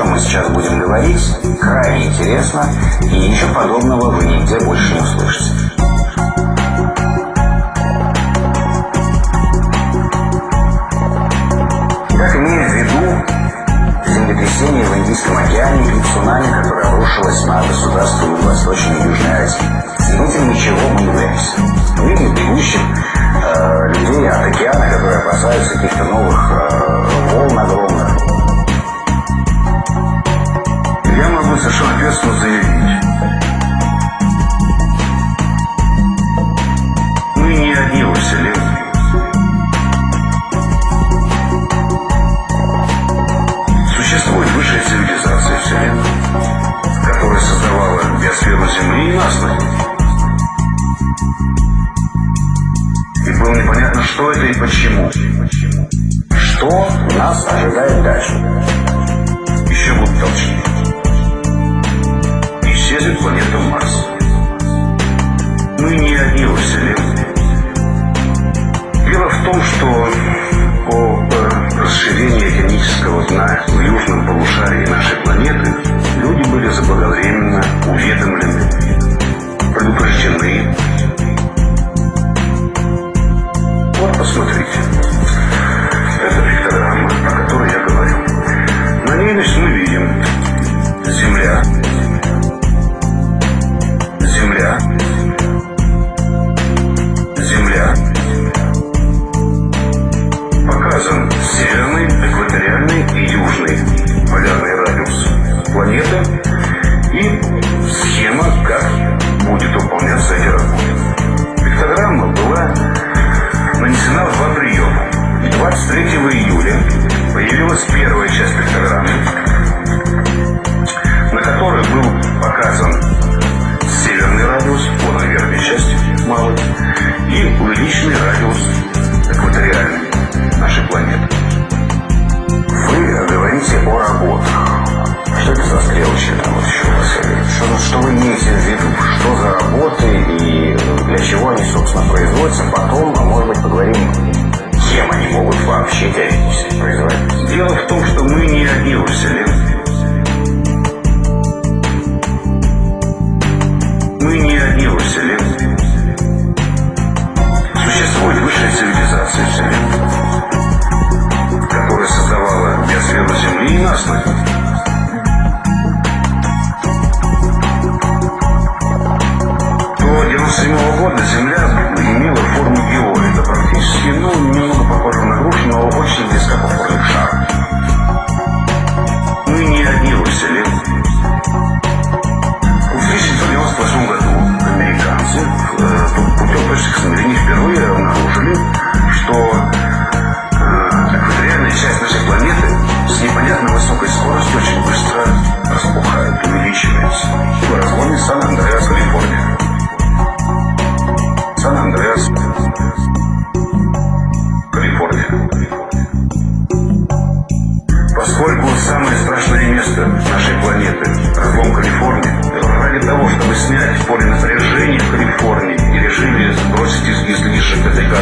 чем мы сейчас будем говорить, крайне интересно, и ничего подобного вы нигде больше не услышите. Итак, имея в виду землетрясение в Индийском океане и цунами, которое обрушилось на государство Юго-Восточной и Южной Азии. Свидетелями чего мы являемся? Мы видим бегущих людей от океана, которые опасаются каких-то новых волн огромных. Я могу совершенно ответственно заявить, мы не одни во Вселенной. Существует высшая цивилизация Вселенной, которая создавала биосферу Земли и нас на ней. И было непонятно, что это и почему. Что нас ожидает дальше? Еще будут толчки. Исчезнет планета Марс. Мы не одни во Вселенной. Дело в том, что по расширению океанического дна в южном полушарии нашей планеты люди были заблаговременно уведомлены, предупреждены. Вот посмотрите. Это пиктограмма, о которой я говорю. На ней, значит, мы видим Земля. Земля. Земля. Показан северный, экваториальный и южный полярный радиус планеты и схема, как будет выполняться эти работы. Пиктограмма была нанесена в два приема. 23 июля появилась первая часть пиктограммы, на которой был показан северный радиус, вот верхняя часть малый, и увеличенный радиус экваториальный нашей планеты. Вы говорите о работах. Что это за стрелочки там вот еще у вас? Что вы имеете в виду? Что за работы и для чего они, собственно, производятся? Потом, может быть, поговорим, кем они могут вообще теоретически производиться. Дело в том, что мы не одни во Вселенной. Мы не одни во Вселенной. Существует высшая цивилизация Вселенной, которая создавала биосферу Земли и нас на ней. До 1997 года Земля имела форму геоида, практически, немного похожа на грушу, но очень близка по форме к шару. Мы не одни во Вселенной. В 1998 году американцы путем точных измерений впервые обнаружили, что экваториальная часть нашей планеты с непонятно высокой скоростью очень быстро распухает, увеличивается. В разломе Сан-Андреас, Калифорния. Сан-Андреас, Калифорния. Поскольку самое страшное место нашей планеты – разлом Калифорнии, ради того, чтобы снять поле напряжения в Калифорнии и решили сбросить излишек этой газовой